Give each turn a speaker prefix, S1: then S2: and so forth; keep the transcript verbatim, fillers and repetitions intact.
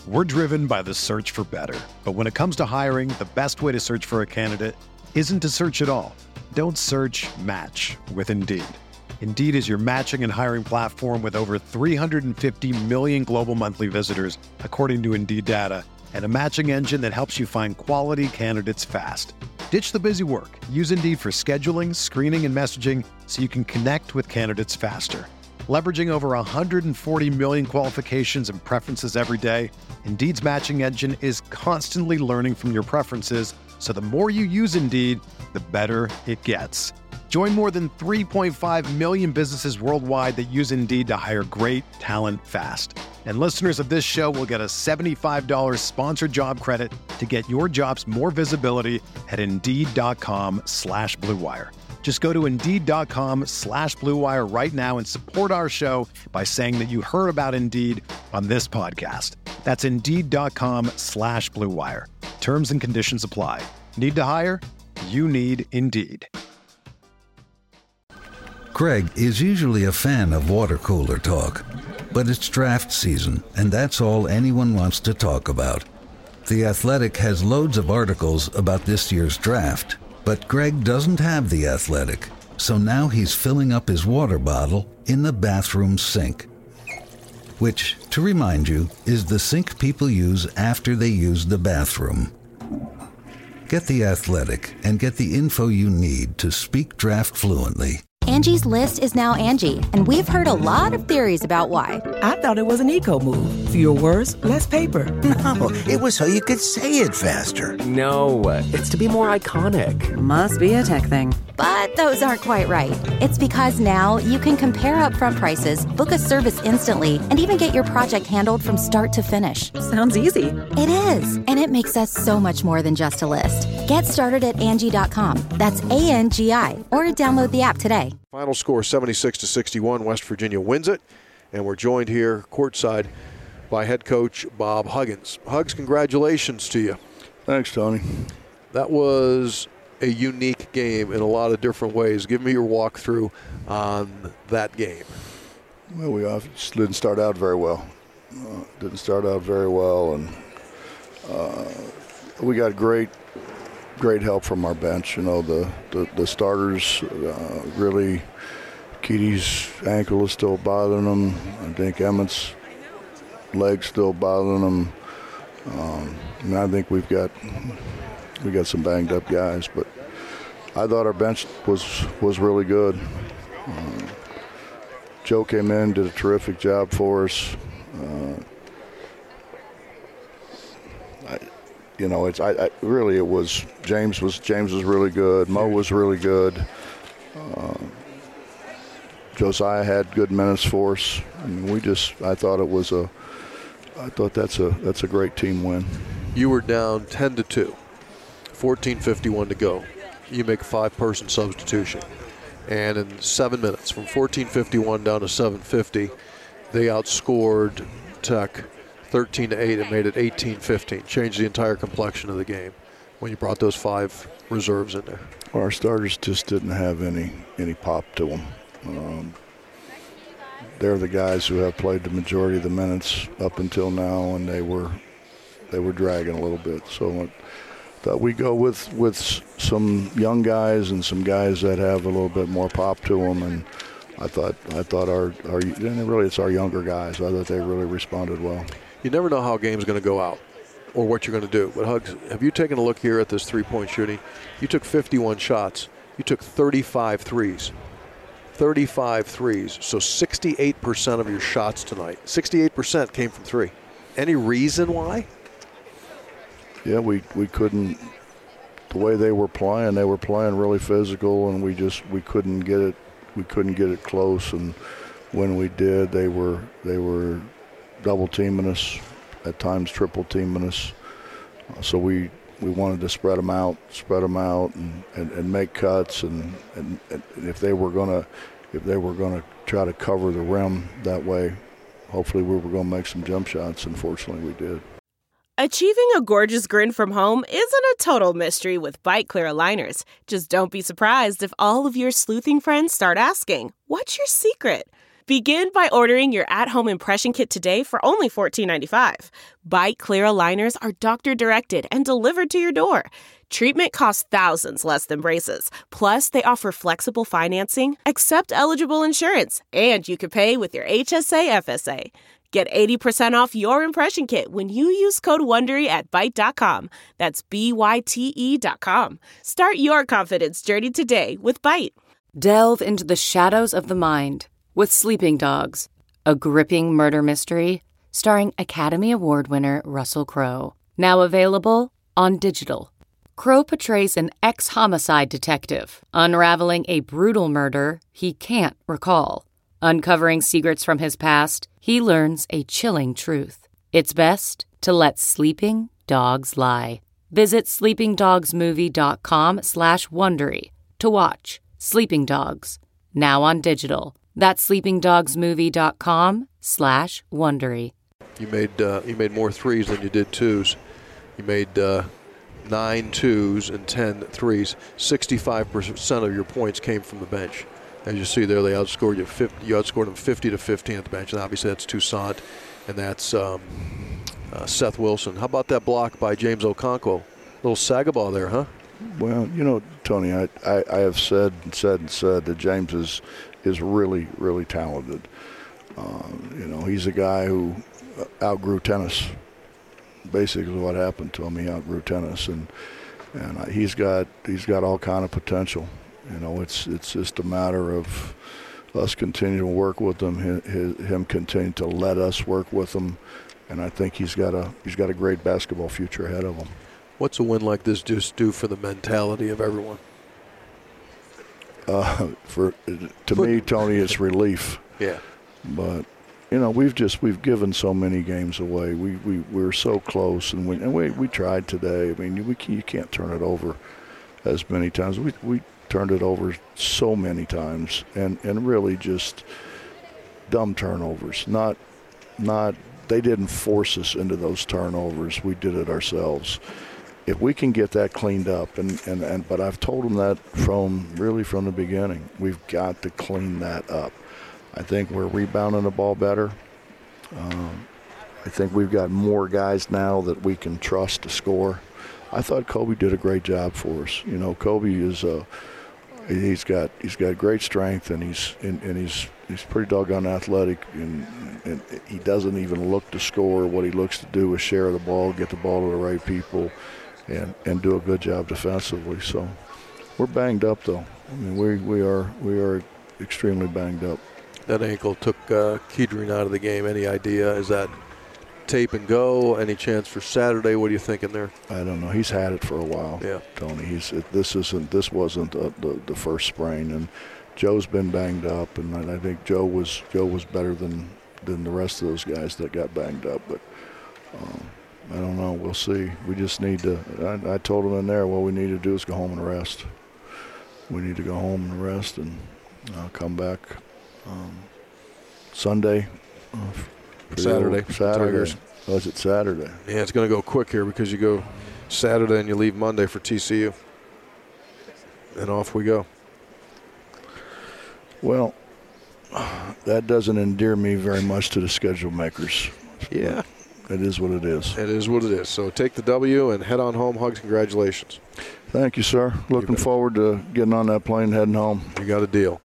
S1: We're driven by the search for better. But when it comes to hiring, the best way to search for a candidate isn't to search at all. Don't search, match with Indeed. Indeed is your matching and hiring platform with over three hundred fifty million global monthly visitors, according to Indeed data, and a matching engine that helps you find quality candidates fast. Ditch the busy work. Use Indeed for scheduling, screening, and messaging so you can connect with candidates faster. Leveraging over one hundred forty million qualifications and preferences every day, Indeed's matching engine is constantly learning from your preferences, so the more you use Indeed, the better it gets. Join more than three point five million businesses worldwide that use Indeed to hire great talent fast. And listeners of this show will get a seventy-five dollars sponsored job credit to get your jobs more visibility at Indeed.com slash Blue Wire. Just go to Indeed.com slash Blue Wire right now and support our show by saying that you heard about Indeed on this podcast. That's Indeed.com slash Blue Wire. Terms and conditions apply. Need to hire? You need Indeed.
S2: Greg is usually a fan of water cooler talk, but it's draft season, and that's all anyone wants to talk about. The Athletic has loads of articles about this year's draft, but Greg doesn't have The Athletic, so now he's filling up his water bottle in the bathroom sink. Which, to remind you, is the sink people use after they use the bathroom. Get The Athletic and get the info you need to speak draft fluently.
S3: Angie's List is now Angie, and we've heard a lot of theories about why.
S4: I thought it was an eco move. Fewer words, less paper.
S5: No, it was so you could say it faster.
S6: No, it's to be more iconic.
S7: Must be a tech thing.
S3: But those aren't quite right. It's because now you can compare upfront prices, book a service instantly, and even get your project handled from start to finish.
S7: Sounds easy.
S3: It is, and it makes us so much more than just a list. Get started at Angie dot com. That's A N G I, or download the app today.
S8: Final score seventy-six to sixty-one. West Virginia wins it, and we're joined here courtside by head coach Bob Huggins. Hugs, congratulations to you.
S9: Thanks, Tony.
S8: That was a unique game in a lot of different ways. Give me your walkthrough on that game.
S9: Well, we obviously didn't start out very well. Uh, didn't start out very well, and uh, we got great, great help from our bench. You know, the the, the starters uh, really. Keaty's ankle is still bothering him. I think Emmett's leg's still bothering him. Um, and I think we've got we got some banged up guys, but I thought our bench was was really good. Um, Joe came in, did a terrific job for us. Uh, I, you know, it's I, I really it was James was James was really good. Mo was really good. Uh, Josiah had good minutes for us. I mean, we just I thought it was a I thought that's a that's a great team win.
S8: You were down ten to two, fourteen fifty-one to go. You make a five-person substitution, and in seven minutes, from fourteen fifty-one down to seven fifty, they outscored Tech thirteen to eight and made it eighteen fifteen. Changed the entire complexion of the game when you brought those five reserves in there.
S9: Well, our starters just didn't have any any pop to them. Um, they're the guys who have played the majority of the minutes up until now, and they were they were dragging a little bit. So I thought we go with with some young guys and some guys that have a little bit more pop to them. And I thought I thought our our and really it's our younger guys. I thought they really responded well.
S8: You never know how a game's going to go out or what you're going to do. But Hugs, have you taken a look here at this three-point shooting? You took fifty-one shots. You took thirty-five threes. thirty-five threes, so sixty-eight percent of your shots tonight. sixty-eight percent came from three. Any reason why?
S9: Yeah, we, we couldn't, the way they were playing, they were playing really physical, and we just, we couldn't get it, we couldn't get it close, and when we did, they were, they were double teaming us, at times triple teaming us, so we, we wanted to spread them out, spread them out, and, and, and make cuts. And, and, and if they were gonna, if they were gonna try to cover the rim that way, hopefully we were gonna make some jump shots. Unfortunately, we did.
S10: Achieving a gorgeous grin from home isn't a total mystery with Bite Clear aligners. Just don't be surprised if all of your sleuthing friends start asking, "What's your secret?" Begin by ordering your at-home impression kit today for only fourteen ninety-five. Bite Clear aligners are doctor-directed and delivered to your door. Treatment costs thousands less than braces. Plus, they offer flexible financing, accept eligible insurance, and you can pay with your H S A F S A. Get eighty percent off your impression kit when you use code WONDERY at byte dot com. That's B Y T E dot com. Start your confidence journey today with Byte.
S11: Delve into the shadows of the mind with Sleeping Dogs, a gripping murder mystery starring Academy Award winner Russell Crowe. Now available on digital. Crowe portrays an ex-homicide detective unraveling a brutal murder he can't recall. Uncovering secrets from his past, he learns a chilling truth. It's best to let sleeping dogs lie. Visit sleeping dogs movie dot com slash Wondery to watch Sleeping Dogs, now on digital. That's sleeping dogs movie dot com slash Wondery.
S8: You made uh, you made more threes than you did twos. You made uh, nine twos and ten threes. sixty-five percent of your points came from the bench. As you see there, they outscored you. fifty, you outscored them fifty to fifteen at the bench, and obviously that's Toussaint, and that's um, uh, Seth Wilson. How about that block by James Okonkwo? Little Sagabah there, huh?
S9: Well, you know, Tony, I, I, I have said and said and said that James is is really, really talented. Um, you know, he's a guy who outgrew tennis. Basically, what happened to him, he outgrew tennis, and and he's got he's got all kind of potential. You know, it's it's just a matter of us continuing to work with him, his, him continuing to let us work with him, and I think he's got a he's got a great basketball future ahead of him.
S8: What's a win like this just do for the mentality of everyone?
S9: Uh, for to me, Tony, it's relief.
S8: Yeah.
S9: But you know, we've just we've given so many games away. We we we're so close, and we and we we tried today. I mean, we you can't turn it over as many times. We we turned it over so many times, and and really just dumb turnovers. Not not they didn't force us into those turnovers. We did it ourselves. If we can get that cleaned up, and, and, and but I've told them that from really from the beginning, we've got to clean that up. I think we're rebounding the ball better. Um, I think we've got more guys now that we can trust to score. I thought Kobe did a great job for us. You know, Kobe is uh, he's got he's got great strength, and he's and, and he's he's pretty doggone athletic, and, and he doesn't even look to score. What he looks to do is share the ball, get the ball to the right people, and and do a good job defensively. So we're banged up, though. I mean, we we are we are extremely banged up.
S8: That ankle took uh, Kedrien out of the game. Any idea? Is that tape and go? Any chance for Saturday? What are you thinking there?
S9: I don't know. He's had it for a while.
S8: Yeah,
S9: Tony. He's it, this isn't this wasn't uh, the the first sprain, and Joe's been banged up, and I think Joe was Joe was better than than the rest of those guys that got banged up. But um, I don't know. We'll see. We just need to. I, I told him in there, what we need to do is go home and rest. We need to go home and rest and uh, come back um, Sunday. Uh,
S8: Saturday.
S9: Saturday.
S8: Tigers.
S9: Was it Saturday?
S8: Yeah, it's going to go quick here because you go Saturday and you leave Monday for T C U. And off we go.
S9: Well, that doesn't endear me very much to the schedule makers.
S8: Yeah.
S9: It is what it is.
S8: It is what it is. So take the W and head on home. Hugs, congratulations.
S9: Thank you, sir. Looking forward to getting on that plane, heading home.
S8: You got a deal.